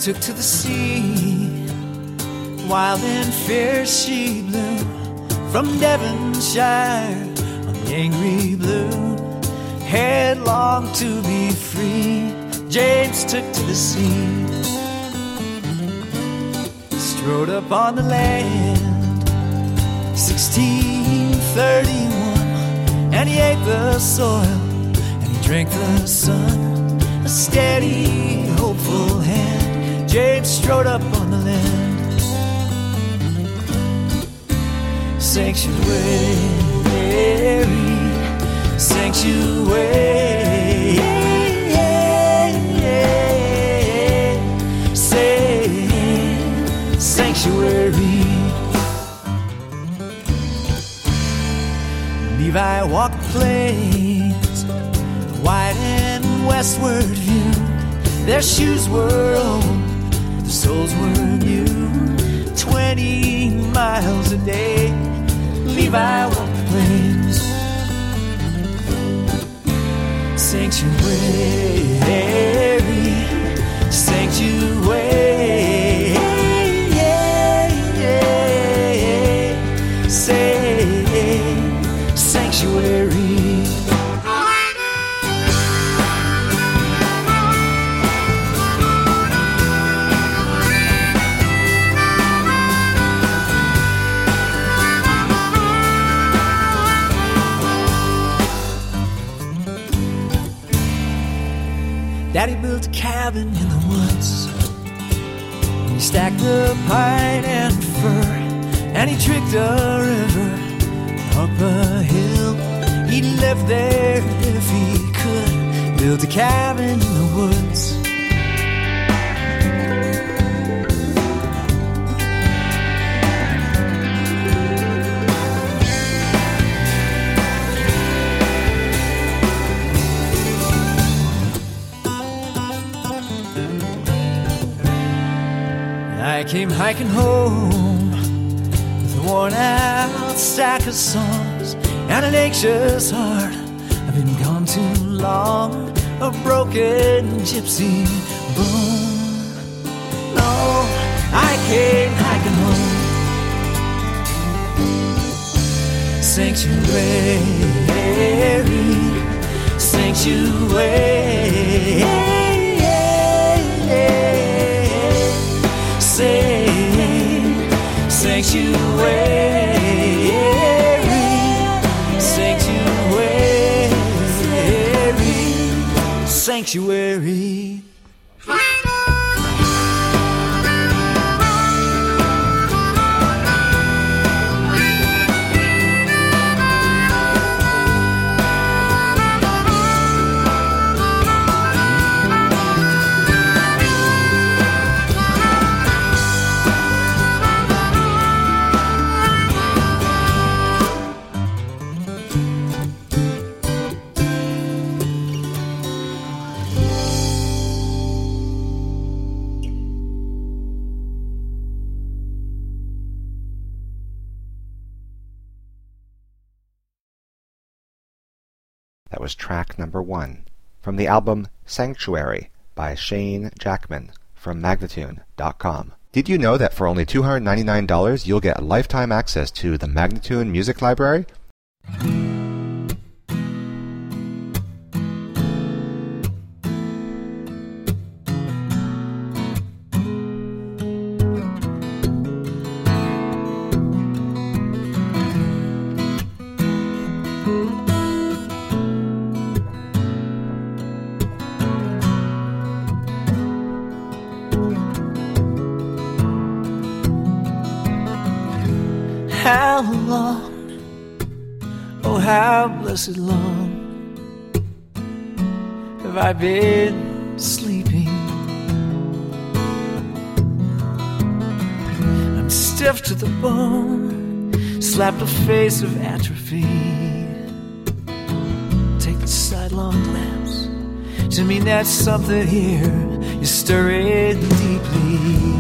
took to the sea. Wild and fierce she blew from Devonshire on the angry blue. Headlong to be free, James took to the sea. Strode up on the land, 1631, and he ate the soil, and he drank the sun. A steady, hopeful hand, James strode up on the land. Sanctuary, sanctuary, sanctuary. Levi walked the plains, wide and westward view. Their shoes were old, but their souls were new. 20 miles a day, Levi walked the plains. Sanctuary, sanctuary, sanctuary. Daddy built a cabin in the woods. He stacked the pine and fir, and he tricked a river up a hill. He lived there if he could, built a cabin in the woods. I came hiking home with a worn-out stack of songs and an anxious heart. I've been gone too long, a broken gypsy bone. No, I came hiking home. Sanctuary, sanctuary, sanctuary, sanctuary. That was track number 1 from the album Sanctuary by Shane Jackman from Magnatune.com. Did you know that for only $299 you'll get lifetime access to the Magnatune Music Library? How long, oh how blessed long have I been sleeping? I'm stiff to the bone, slapped a face of atrophy. Take the sidelong glance to mean that something here is stirring deeply.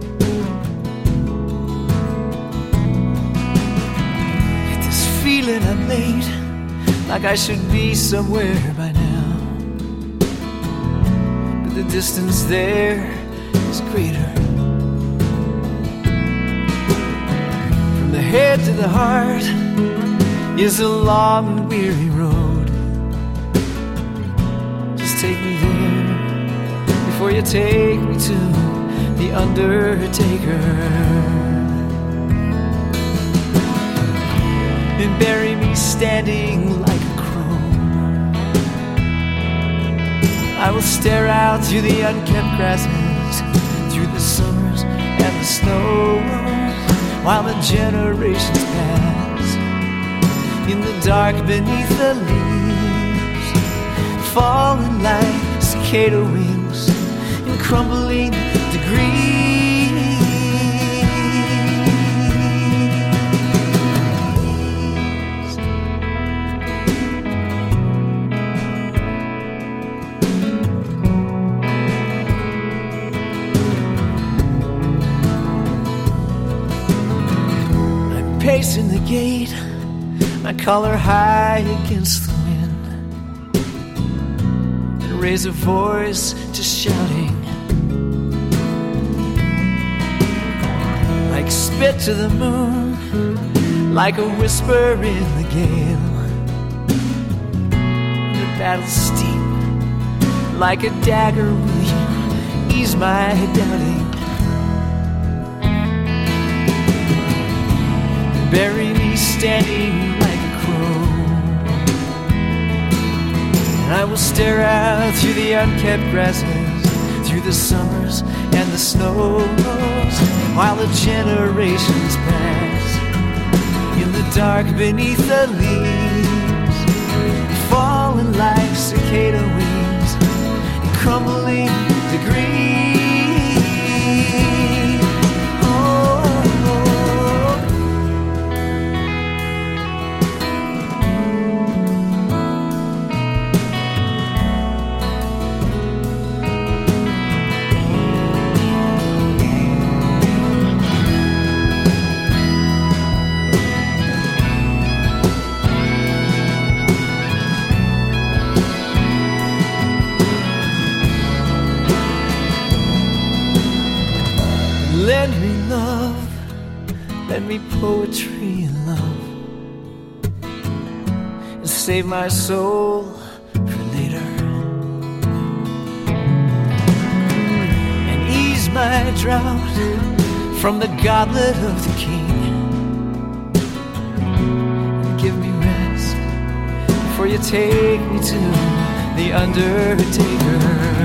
Feeling I like I should be somewhere by now. But the distance there is greater. From the head to the heart is a long and weary road. Just take me there before you take me to the undertaker. And bury me standing like a crow. I will stare out through the unkept grasses, through the summers and the snows, while the generations pass. In the dark beneath the leaves, falling like cicada wings in crumbling degrees. Pacing the gate, my collar high against the wind, and raise a voice to shouting, like spit to the moon, like a whisper in the gale. The battle's steep, like a dagger will you ease my doubting. Bury me standing like a crow, and I will stare out through the unkept grasses, through the summers and the snows, while the generations pass. In the dark beneath the leaves, falling like cicada wings in crumbling degrees. Lend me love, lend me poetry and love, and save my soul for later, and ease my drought from the goblet of the king, and give me rest before you take me to the undertaker.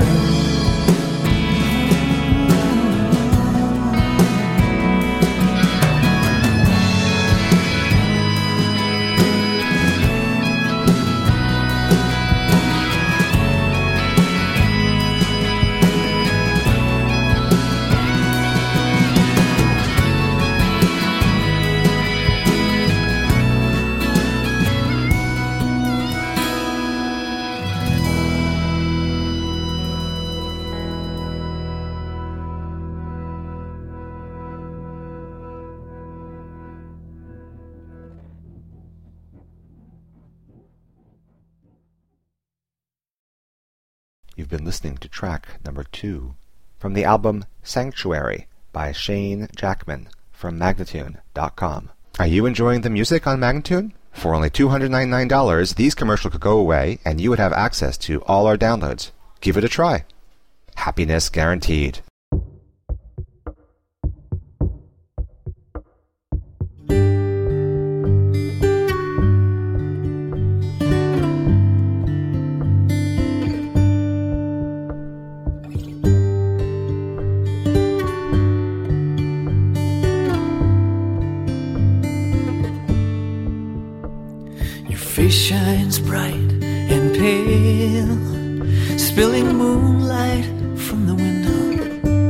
You've been listening to track number 2 from the album Sanctuary by Shane Jackman from Magnatune.com. Are you enjoying the music on Magnatune? For only $299, these commercials could go away and you would have access to all our downloads. Give it a try. Happiness guaranteed. Face shines bright and pale, spilling moonlight from the window.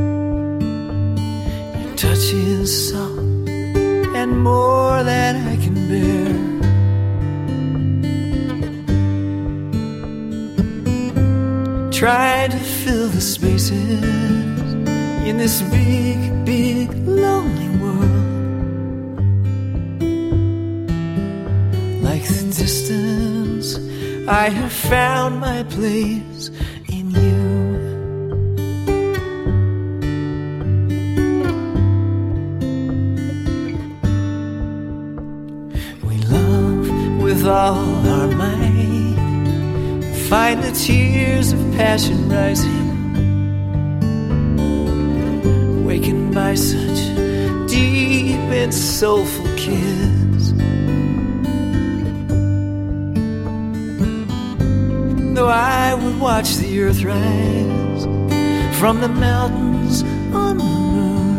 Your touch is soft and more than I can bear. Try to fill the spaces in this big, big, lonely world, like the distance distance, I have found my place in you. We love with all our might, find the tears of passion rising, awakened by such deep and soulful kiss. Though I would watch the earth rise from the mountains on the moon,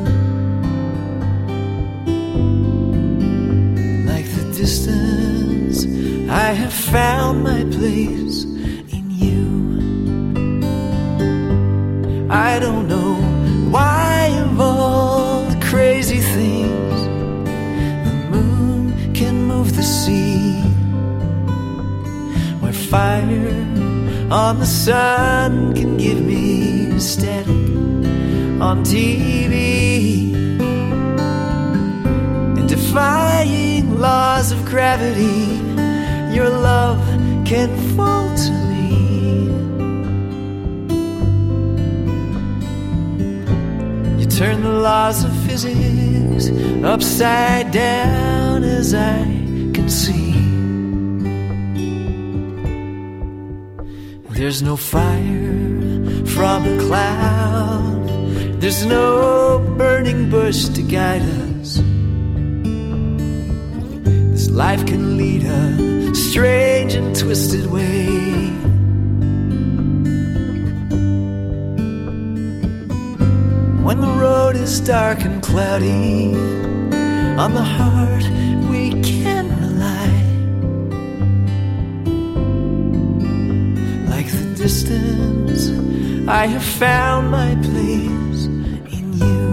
like the distance, I have found my place in you. I don't know why of all the crazy things, the moon can move the sea, where fire on the sun can give me static on TV, and defying laws of gravity, your love can fall to me. You turn the laws of physics upside down, as I can see. There's no fire from a cloud, there's no burning bush to guide us. This life can lead a strange and twisted way. When the road is dark and cloudy, on the heart we can rely. Like the distance, I have found my place in you.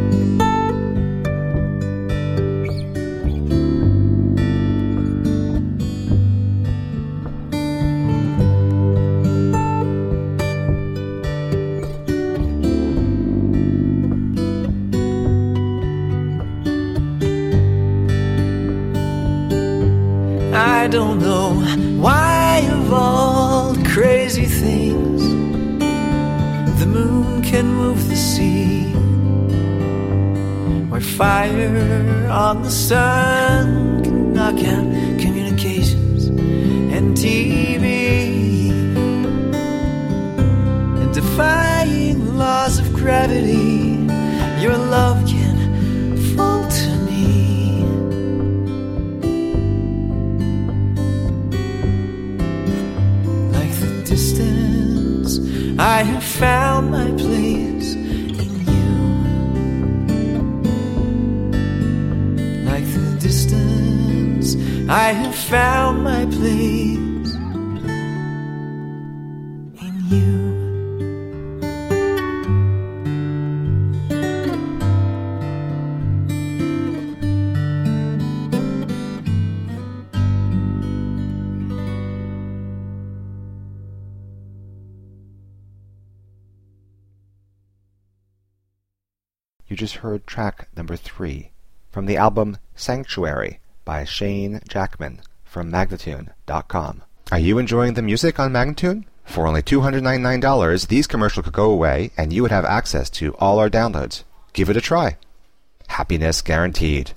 I don't know why of all the crazy things, the moon can move the sea, where fire on the sun can knock out communications and TV, and defying laws of gravity, your love can fall to me. Distance, I have found my place in you. Like the distance, I have found my place in you. You just heard track number 3 from the album Sanctuary by Shane Jackman from Magnatune.com. Are you enjoying the music on Magnatune? For only $299, these commercials could go away and you would have access to all our downloads. Give it a try. Happiness guaranteed.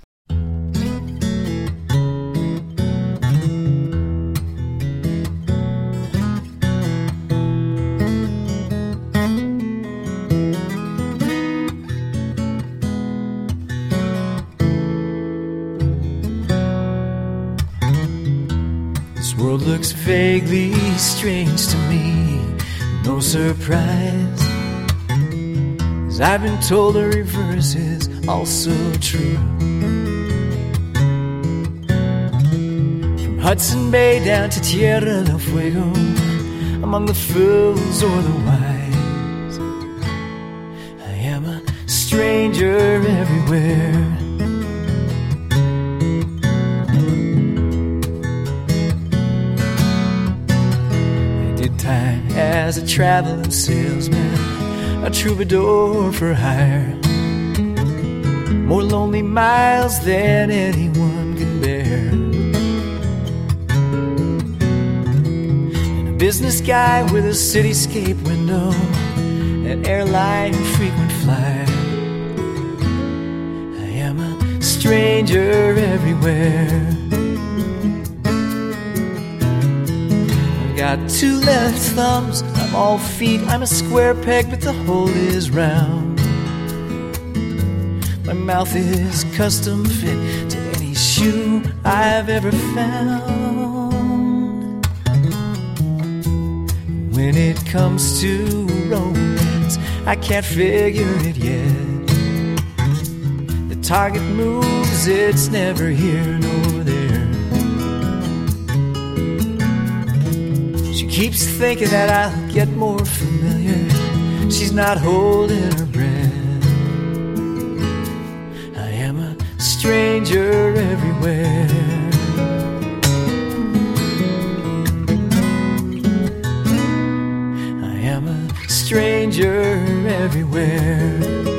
This world looks vaguely strange to me, no surprise, 'cause I've been told the reverse is also true. From Hudson Bay down to Tierra del Fuego, among the fools or the wise, I am a stranger everywhere. Time as a traveling salesman, a troubadour for hire, more lonely miles than anyone can bear. business guy with a cityscape window, an airline frequent flyer. I am a stranger everywhere. I've got two left thumbs, I'm all feet, I'm a square peg, but the hole is round. My mouth is custom fit to any shoe I've ever found. When it comes to romance, I can't figure it yet. The target moves, it's never here nor there. She keeps thinking that I'll get more familiar. She's not holding her breath. I am a stranger everywhere. I am a stranger everywhere.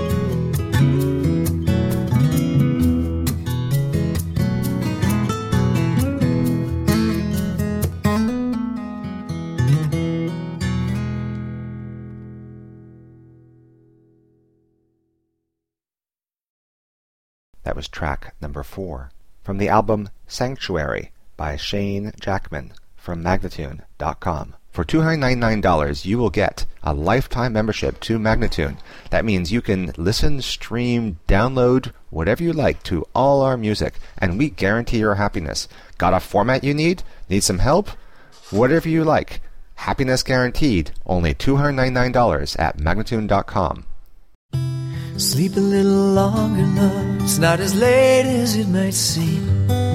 That was track number 4 from the album Sanctuary by Shane Jackman from Magnatune.com. For $299, you will get a lifetime membership to Magnatune. That means you can listen, stream, download, whatever you like to all our music, and we guarantee your happiness. Got a format you need? Need some help? Whatever you like. Happiness guaranteed. Only $299 at Magnatune.com. Sleep a little longer, love. It's not as late as it might seem.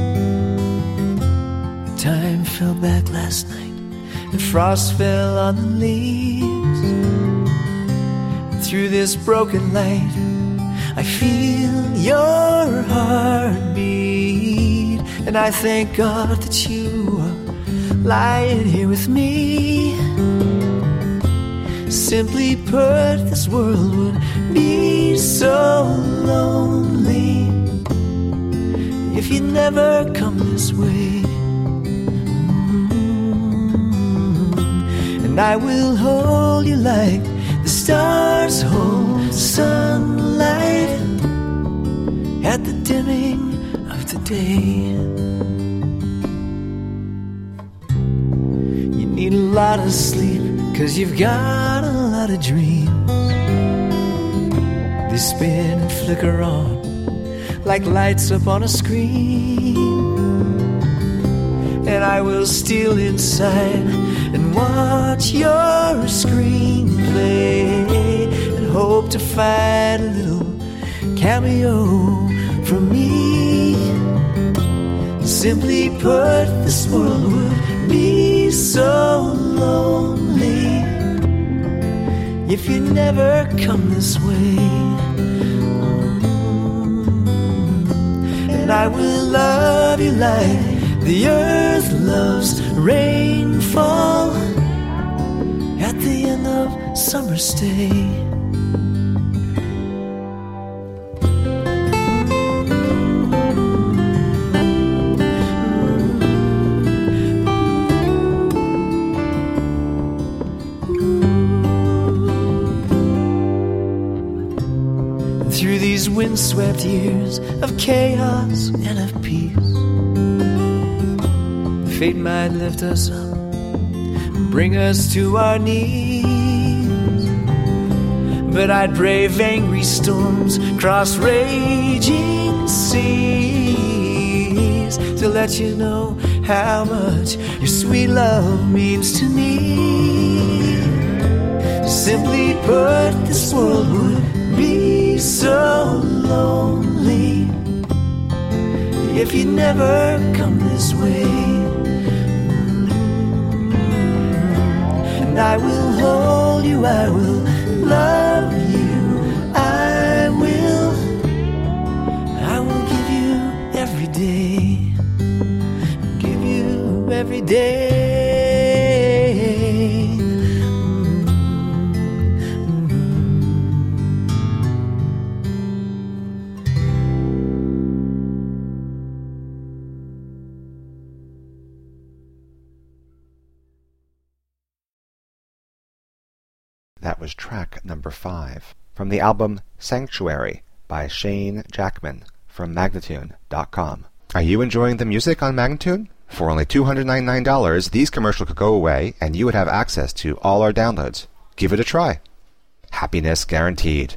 The time fell back last night, and frost fell on the leaves. And through this broken light, I feel your heartbeat. And I thank God that you are lying here with me. Simply put, this world would be so lonely if you never come this way. And I will hold you like the stars hold sunlight at the dimming of the day. You need a lot of sleep, 'cause you've got a lot of dreams. They spin and flicker on like lights up on a screen. And I will steal inside and watch your screen play, and hope to find a little cameo from me. Simply put, this world would be so lonely if you never come this way. And I will love you like the earth loves rainfall at the end of summer's day. Through these windswept years of chaos and of peace, fate might lift us up and bring us to our knees. But I'd brave angry storms, cross raging seas, to let you know how much your sweet love means to me. Simply put, this world would be so lonely if you never come this way. And I will hold you, I will love you, I will give you every day, give you every day. That was track number 5 from the album Sanctuary by Shane Jackman from Magnatune.com. Are you enjoying the music on Magnatune? For only $299, these commercials could go away and you would have access to all our downloads. Give it a try. Happiness guaranteed.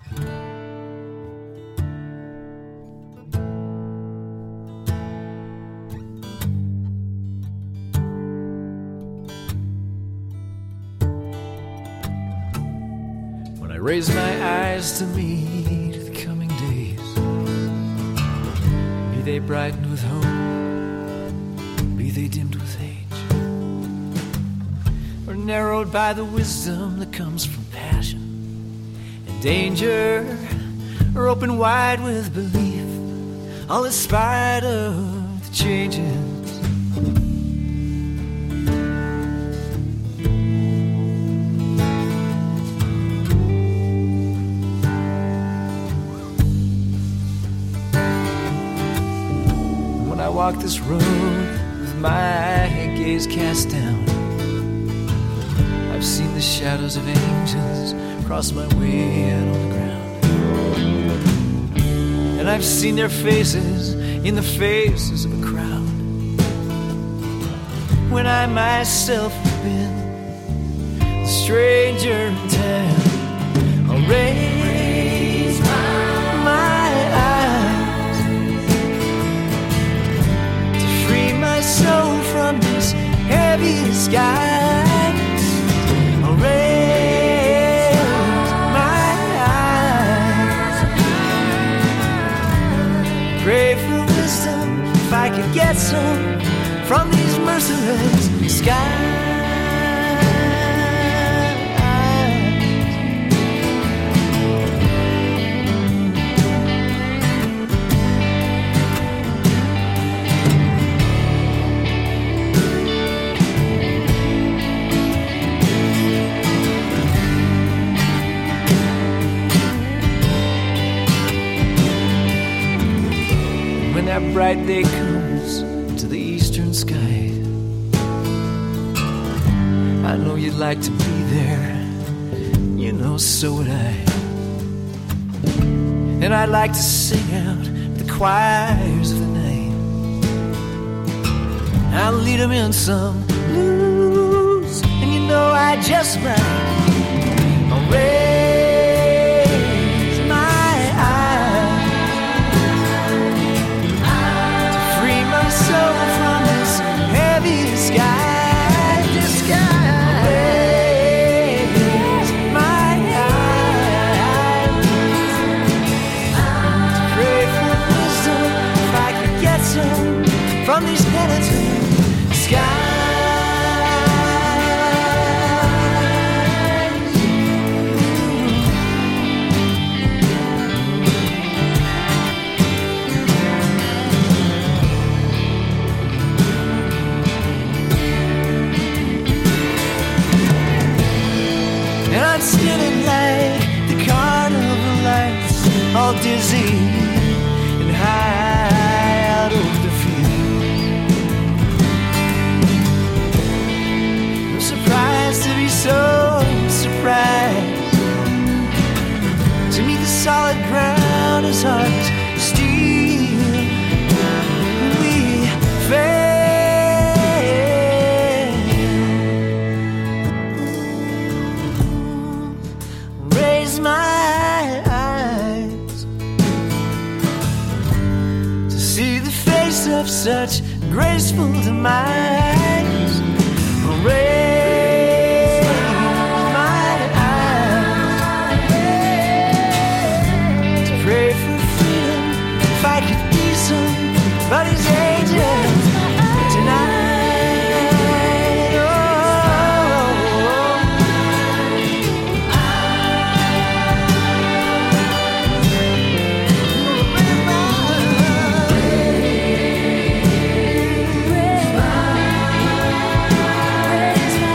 When I raise my eyes to meet the coming days, be they brightened with hope, be they dimmed with age, or narrowed by the wisdom that comes from passion and danger, or open wide with belief, all in spite of the changes. When I walk this road with my gaze cast down, I've seen the shadows of angels cross my way out on the ground, and I've seen their faces in the faces of a crowd, when I myself have been the stranger in town. I'll raise my eyes to free my soul from this heavy sky. I'll raise my eyes, pray for wisdom if I could get some from these merciless skies. When that bright day comes to the eastern sky, I know you'd like to be there, you know, so would I. And I'd like to sing out the choirs of the night. I'll lead them in some blues, and you know I just might. I'll raise my eyes to free my soul from this heavy sky. From these penitent skies. And I'm spinning like the carnival lights, all dizzy and high out over the field. Surprised to be so surprised, to meet the solid ground as hard as steel. We fail. Raise my eyes to see the face of such graceful demise. Raise my eyes to pray for freedom if I could be somebody's angel tonight. Raise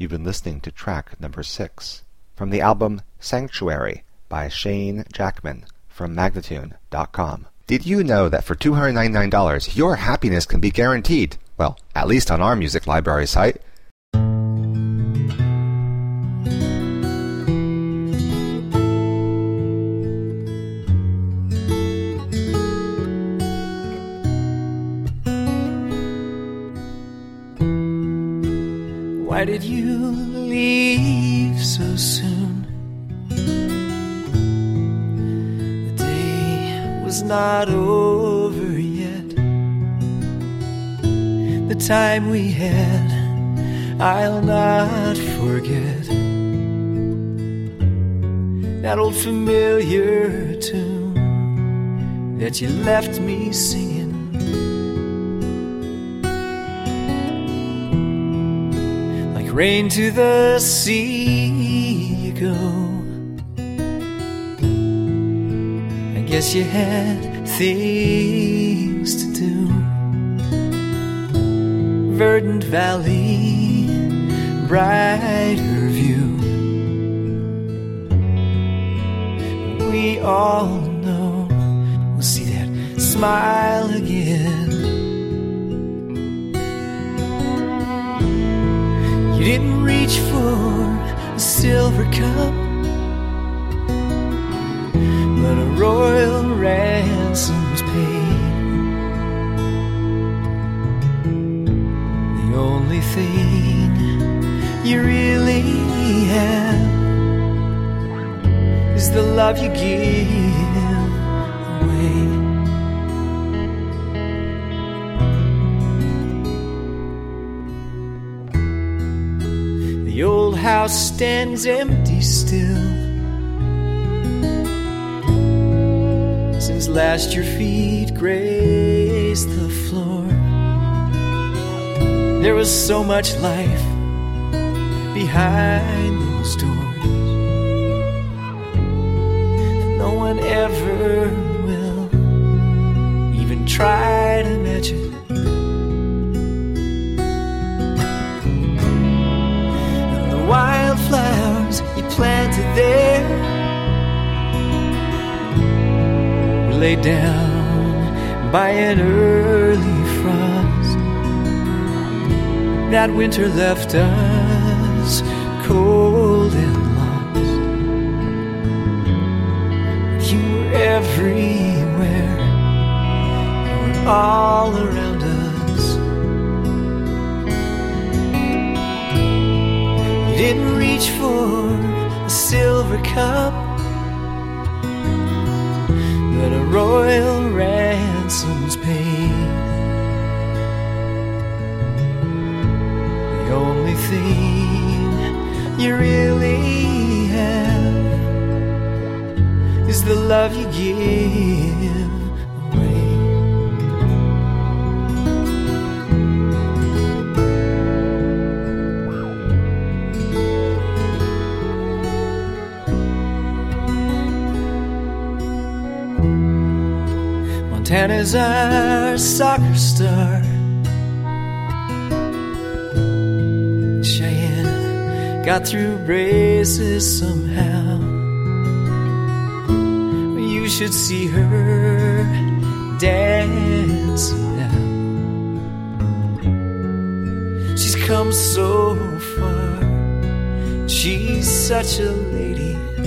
You've been listening to track number 6 from the album Sanctuary by Shane Jackman from Magnatune.com. Did you know that for $299 your happiness can be guaranteed? Well, at least on our music library site. Why did you leave so soon? The day was not over yet. The time we had, I'll not forget. That old familiar tune that you left me singing. Rain to the sea you go. I guess you had things to do. Verdant valley, brighter view. We all know we'll see that smile again. You didn't reach for a silver cup, but a royal ransom's paid. The only thing you really have is the love you give away. The old house stands empty still. Since last your feet graced the floor, there was so much life behind those doors that no one ever will even try to imagine. Wildflowers you planted there were laid down by an early frost. That winter left us cold and lost. You were everywhere, you were all around us. Didn't reach for a silver cup, but a royal ransom's paid. The only thing you really have is the love you give away. Montana's our soccer star. Cheyenne got through braces somehow. You should see her dancing now. She's come so far. She's such a lady.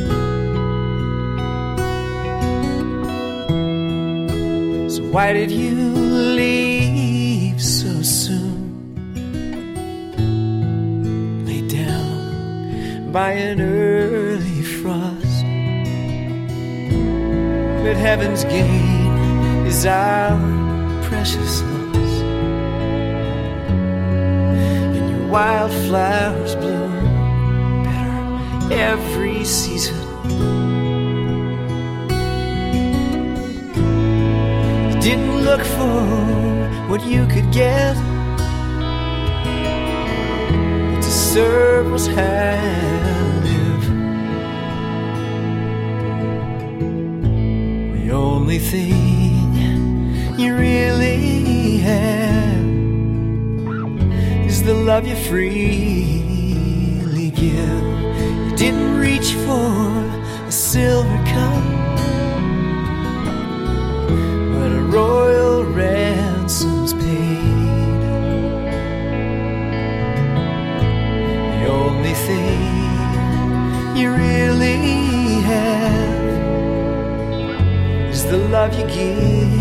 Why did you leave so soon? Laid down by an early frost. But heaven's gain is our precious loss. And your wildflowers bloom better every season. Didn't look for what you could get, but to serve was how to live. The only thing you really have is the love you freely give. You didn't reach for a silver cup, but a royal ransom's paid. The only thing you really have is the love you give.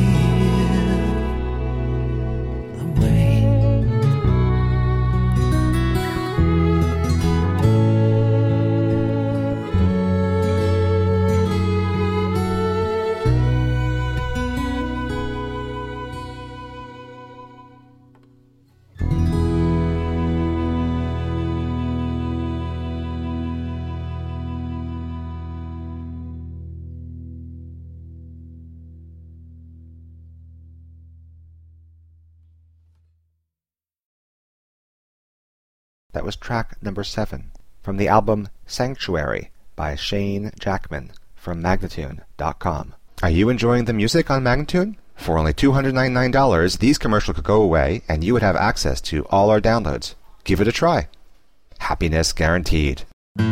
That was track number 7 from the album Sanctuary by Shane Jackman from Magnatune.com. Are you enjoying the music on Magnatune? For only $299, these commercials could go away and you would have access to all our downloads. Give it a try. Happiness guaranteed.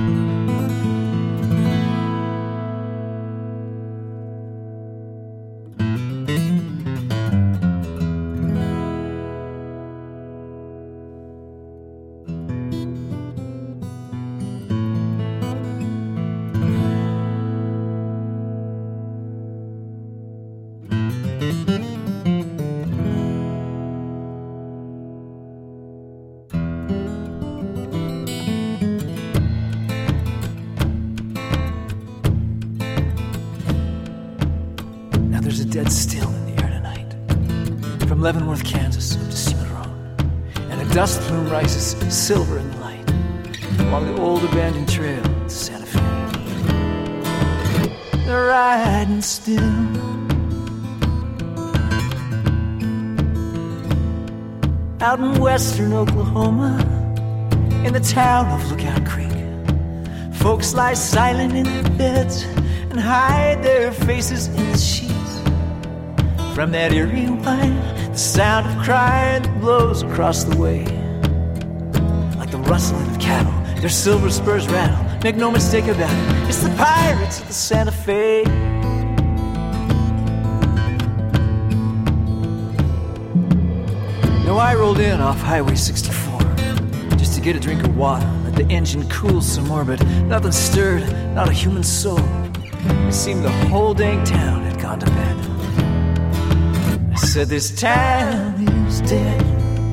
Dead still in the air tonight. From Leavenworth, Kansas, up to Cimarron, and a dust plume rises silver in the light along the old abandoned trail to Santa Fe. They're riding still. Out in western Oklahoma, in the town of Lookout Creek, folks lie silent in their beds and hide their faces in the sheets. From that eerie whine, the sound of crying blows across the way. Like the rustling of cattle, their silver spurs rattle. Make no mistake about it, it's the pirates of the Santa Fe. Now I rolled in off Highway 64 just to get a drink of water, let the engine cool some more, but nothing stirred, not a human soul. It seemed the whole dang town had gone to bed. I said, this town is dead.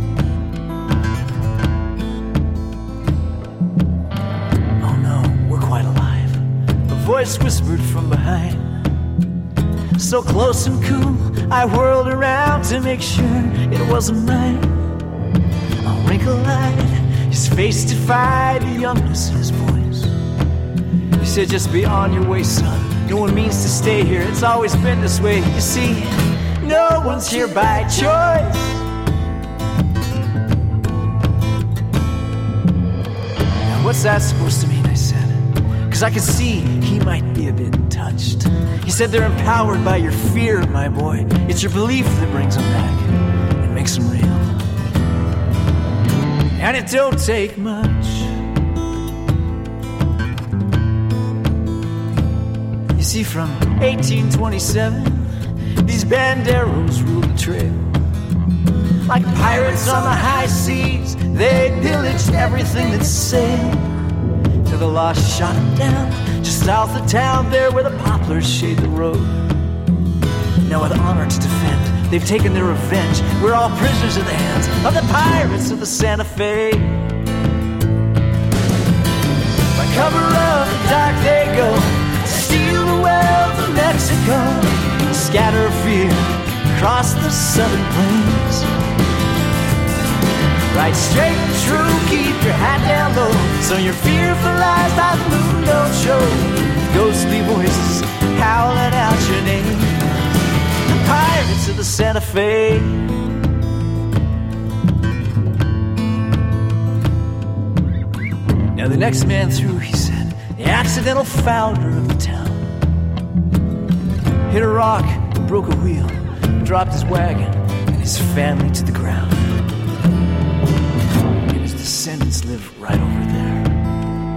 Oh no, we're quite alive. A voice whispered from behind. So close and cool, I whirled around to make sure it wasn't mine. A wrinkle-eyed, his face defied the youngness in his voice. He said, just be on your way, son. No one means to stay here, it's always been this way. You see, no one's here by choice. Now what's that supposed to mean, I said, because I could see he might be a bit touched. He said, they're empowered by your fear, my boy. It's your belief that brings them back and makes them real. And it don't take much. You see, from 1827 these banderos ruled the trail. Like pirates on the high seas, they pillaged everything that sailed, till the law shot them down just south of town, there where the poplars shade the road. Now with honor to defend, they've taken their revenge. We're all prisoners in the hands of the pirates of the Santa Fe. By cover of the dark they go, steal the wealth of Mexico, scatter fear across the southern plains. Right straight and true, keep your hat down low, so your fearful eyes by the moon don't show. Ghostly voices howling out your name. The pirates of the Santa Fe. Now the next man through, he said, the accidental founder of the town, hit a rock, broke a wheel, dropped his wagon and his family to the ground. And his descendants live right over there.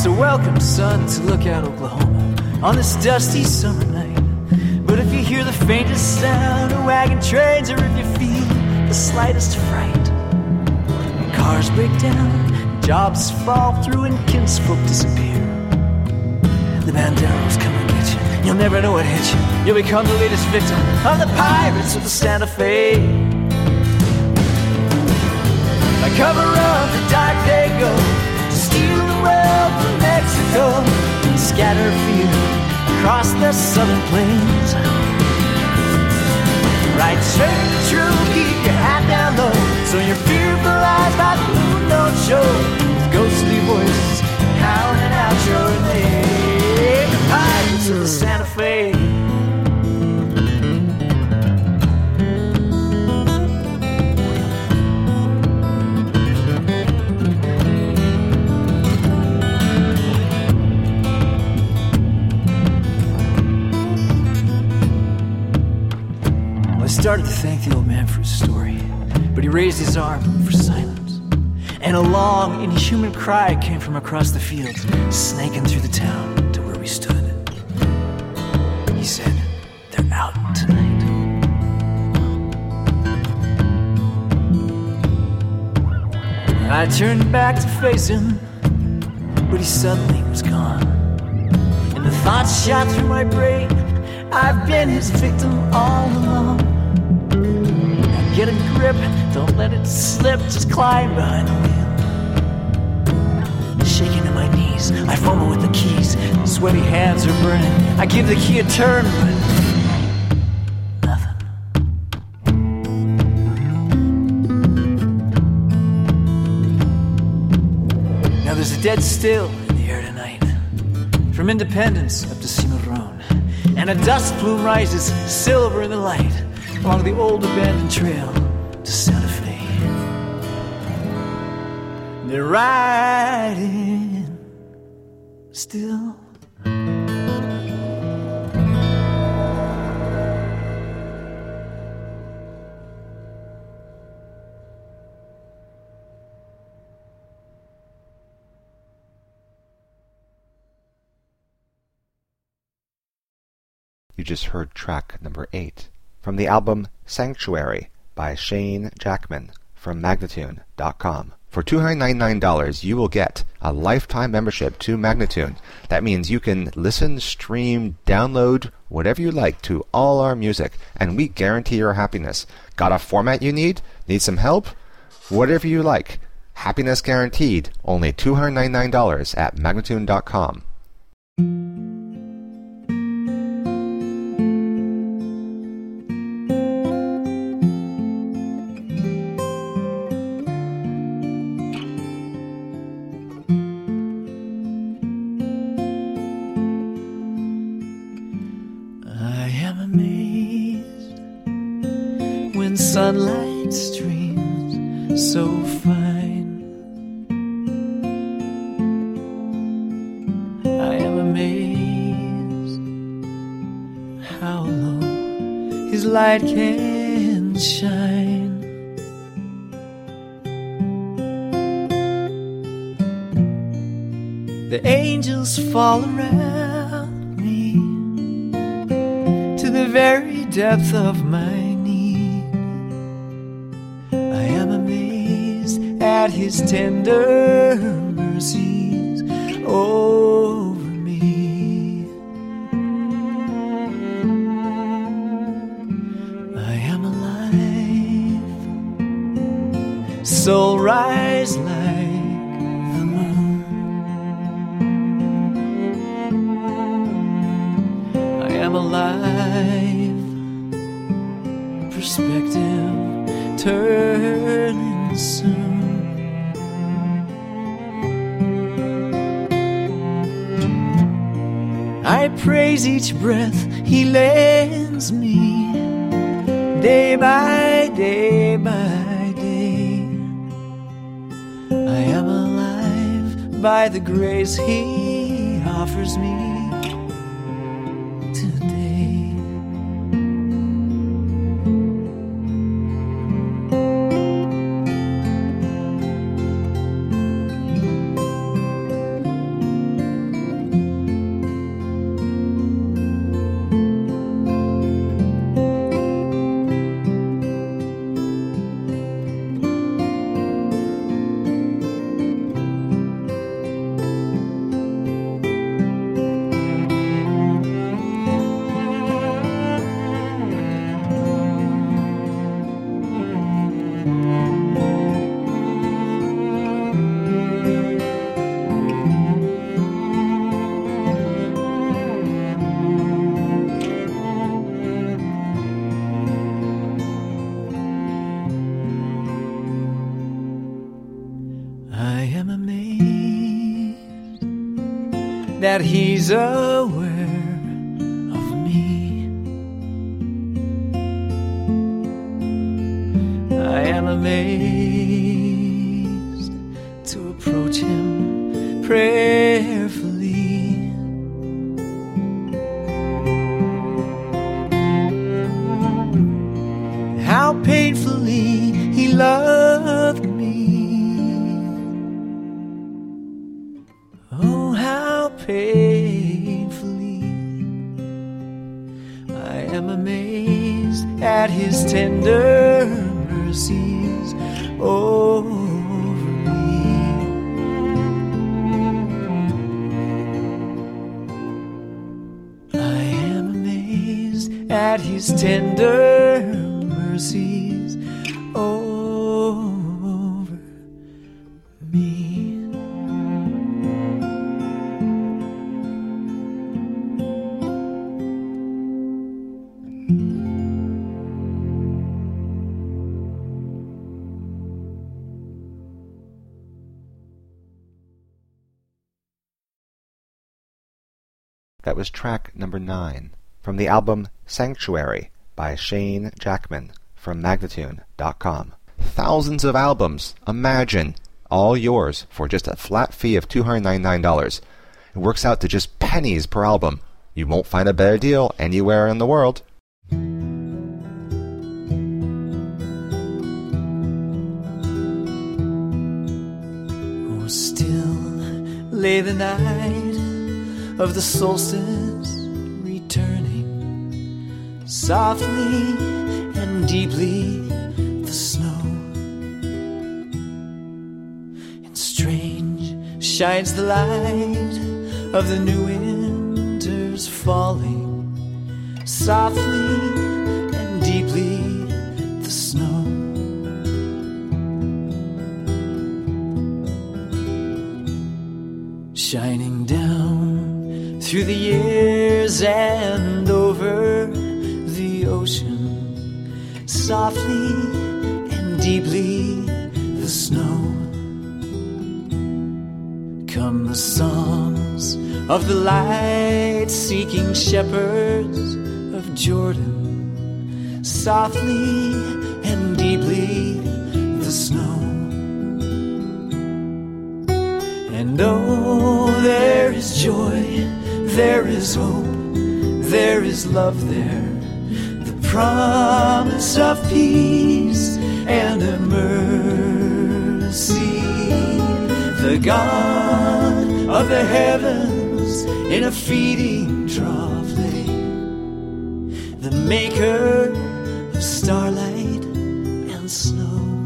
So welcome, sun, to Lookout, Oklahoma, on this dusty summer night. But if you hear the faintest sound of wagon trains, or if you feel the slightest fright, cars break down, jobs fall through, and kinsfolk disappear, the banderos come and get you. You'll never know what hit you. You'll become the latest victim of the pirates of the Santa Fe. By cover of the dark they go, to steal the world from Mexico, and scatter fear across the southern plains. Right turn to true, keep your hat down low, so your fearful eyes by the moon don't show, with ghostly voices howling out your name. The pirates of the Santa Fe. I started to thank the old man for his story, but he raised his arm for silence, and a long, inhuman cry came from across the fields, snaking through the town to where we stood. He said, "They're out tonight." I turned back to face him, but he suddenly was gone, and the thoughts shot through my brain, I've been his victim all along. Get a grip, don't let it slip, just climb behind the wheel. Shaking to my knees, I fumble with the keys, sweaty hands are burning, I give the key a turn, but nothing. Now there's a dead still in the air tonight, from Independence up to Cimarron, and a dust plume rises silver in the light along the old abandoned trail to Santa Fe. They're riding still. You just heard track number 8 from the album Sanctuary by Shane Jackman from Magnatune.com. For $299, you will get a lifetime membership to Magnatune. That means you can listen, stream, download, whatever you like to all our music, and we guarantee your happiness. Got a format you need? Need some help? Whatever you like. Happiness guaranteed. Only $299 at Magnatune.com. Sunlight streams so fine. I am amazed how low his light can shine. The angels fall around me to the very depth of my at his tender mercies over me. I am alive, soul rise like the moon. I am alive, perspective turning soon. I praise each breath he lends me, day by day by day. I am alive by the grace he offers me today. that he's aware of me. I am amazed to approach him prayerfully. How painfully he loved me. Oh, how painfully. I am amazed at his tender mercies over me. I am amazed at his tender mercies over me. That was track number 9 from the album Sanctuary by Shane Jackman from Magnatune.com. Thousands of albums, imagine, all yours for just a flat fee of $299. It works out to just pennies per album. You won't find a better deal anywhere in the world. Oh, still lay the night of the solstice returning, softly and deeply the snow, and strange shines the light of the new winter's falling, softly and deeply the snow. Shining down through the years and over the ocean, softly and deeply the snow. Come the songs of the light-seeking shepherds of Jordan, softly and deeply the snow. And oh, there is joy, there is hope, there is love there, the promise of peace and of mercy. The God of the heavens in a feeding trough lay, the maker of starlight and snow.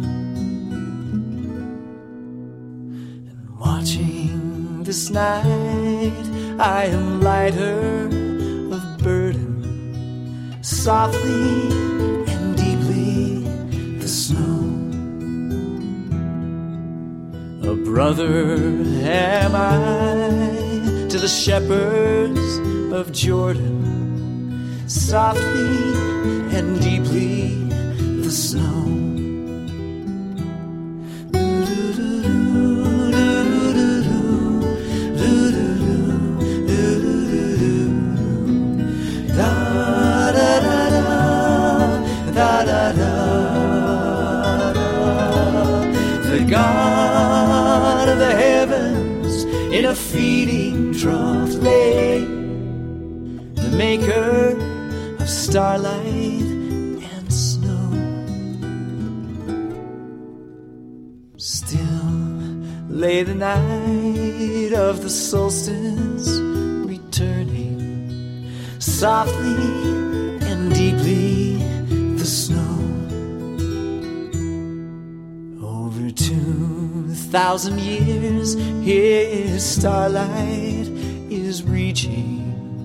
And watching this night, I am lighter of burden, softly and deeply the snow. A brother am I to the shepherds of Jordan, softly and deeply the snow. The God of the heavens in a feeding trough lay, the maker of starlight and snow. Still lay the night of the solstice returning, softly and deeply the snow. Over 2,000 years his starlight is reaching,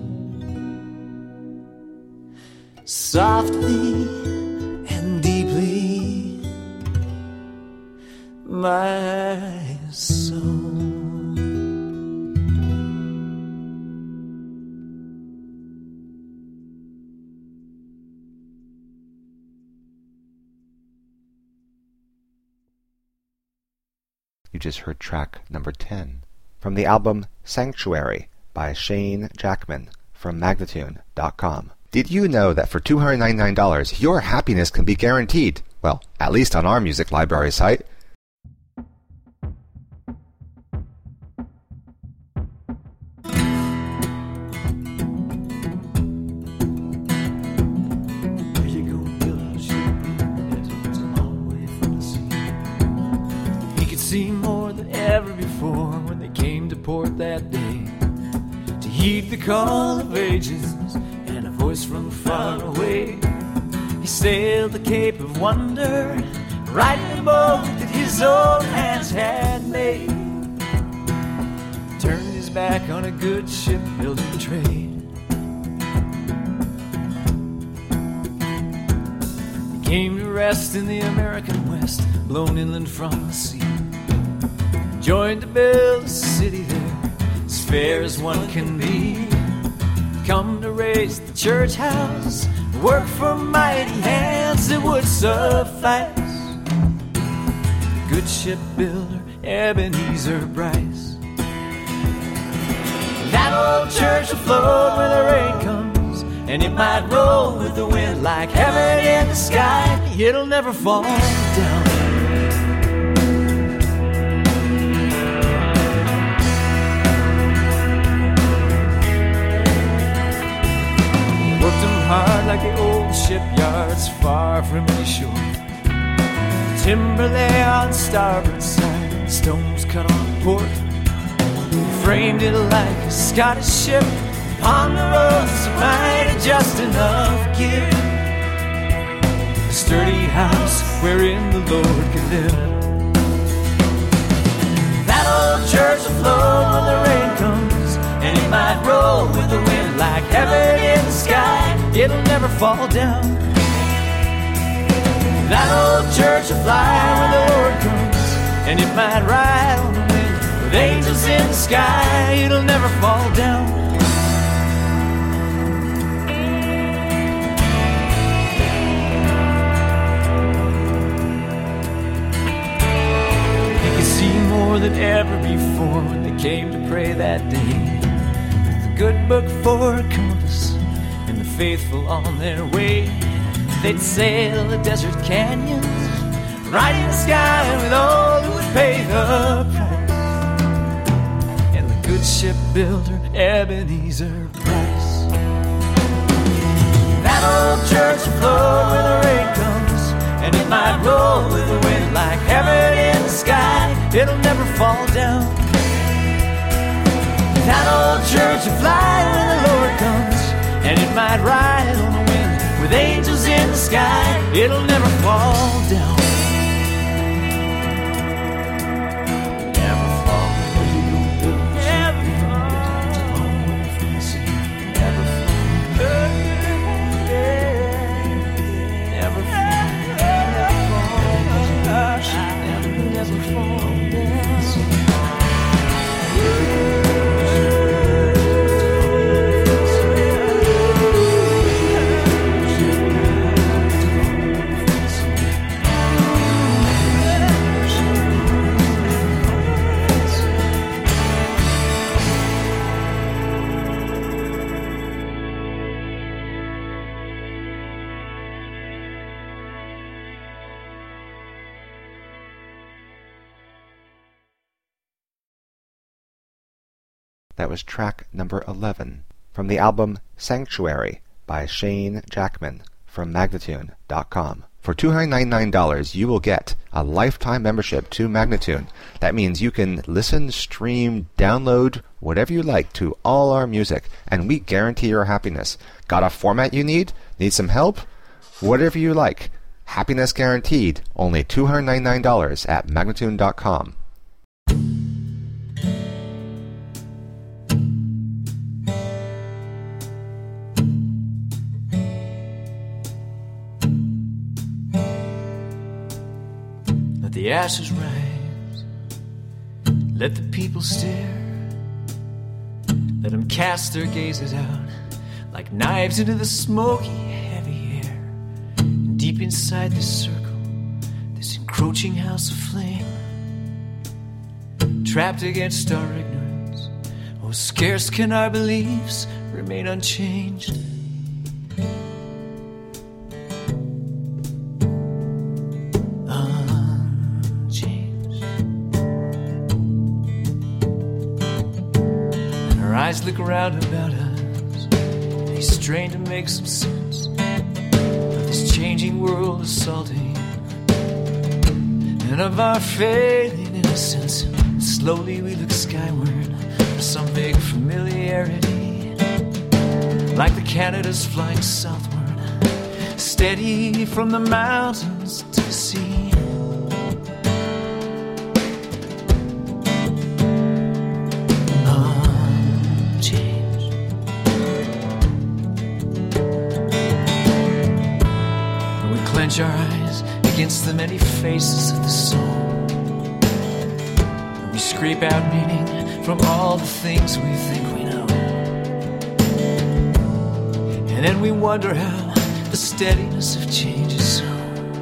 softly and deeply my soul. You just heard track number 10 from the album Sanctuary by Shane Jackman from Magnatune.com. Did you know that for $299, your happiness can be guaranteed? Well, at least on our music library site. See more than ever before when they came to port that day to heed the call of ages and a voice from far away. He sailed the Cape of Wonder, riding a boat that his own hands had made. Turned his back on a good shipbuilding trade. He came to rest in the American West, blown inland from the sea. Joined to build a city there, as fair as one can be. Come to raise the church house, work for mighty hands that would suffice. Good shipbuilder Ebenezer Bryce. That old church will float where the rain comes, and it might roll with the wind like heaven in the sky. It'll never fall down. Hard like the old shipyards far from any shore. The timber lay on starboard side, stones cut on port. We framed it like a Scottish ship upon the roads of might and just enough gear. A sturdy house wherein the Lord could live. That old church will float when the rain comes, and it might roll with the wind like heaven in the sky. It'll never fall down. That old church will fly when the Lord comes, and it might ride on the wind with angels in the sky. It'll never fall down. They could see more than ever before when they came to pray that day, with the good book for a compass and the faithful on their way. They'd sail the desert canyons, right in the sky with all who would pay the price. And the good shipbuilder Ebenezer Bryce. That old church will float when the rain comes, and it might roll with the wind like heaven in the sky. It'll never fall down. That old church will fly when the Lord comes, and it might ride on the wind with angels in the sky. It'll never fall down. Never fall. Never fall. Never fall. Never fall. Never fall. That was track number 11 from the album Sanctuary by Shane Jackman from Magnatune.com. For $299, you will get a lifetime membership to Magnatune. That means you can listen, stream, download, whatever you like to all our music, and we guarantee your happiness. Got a format you need? Need some help? Whatever you like. Happiness guaranteed. Only $299 at Magnatune.com. Let the ashes rise, let the people stare, let them cast their gazes out like knives into the smoky, heavy air. And deep inside this circle, this encroaching house of flame, trapped against our ignorance, oh, Oh, scarce can our beliefs remain unchanged. Eyes look around about us, they strain to make some sense of this changing world assaulting, and of our failing innocence. And slowly we look skyward for some big familiarity, like the Canadas flying southward, steady from the mountains to the sea. Our eyes against the many faces of the soul, and we scrape out meaning from all the things we think we know, and then we wonder how the steadiness of change is so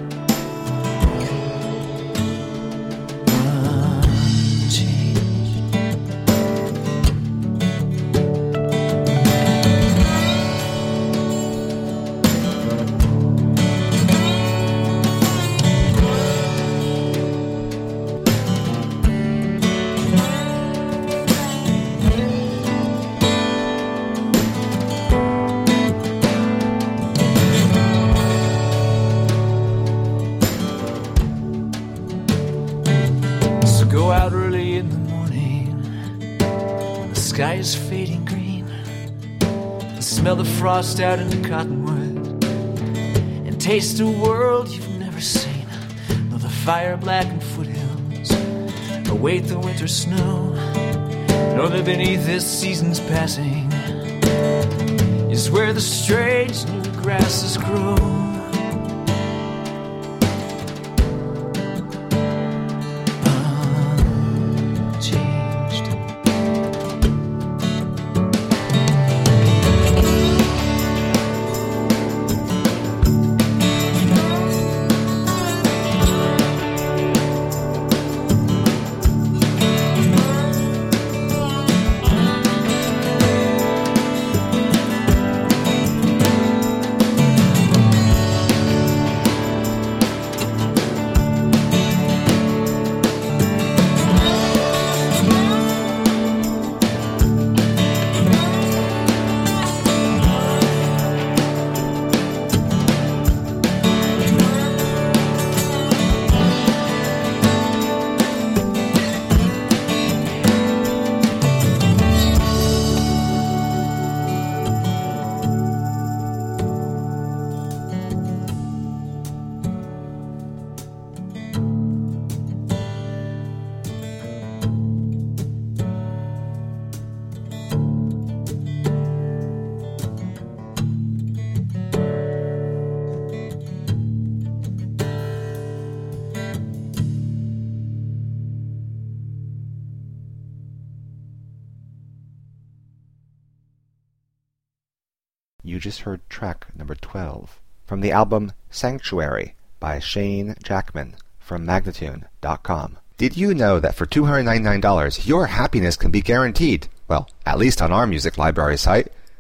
is fading green, and smell the frost out in the cottonwood, and taste a world you've never seen. Though the fire-blackened foothills await the winter snow, know that beneath this season's passing is where the strange new grasses grow. You just heard track number 12 from the album Sanctuary by Shane Jackman from Magnatune.com. Did you know that for $299 your happiness can be guaranteed? Well, at least on our music library site.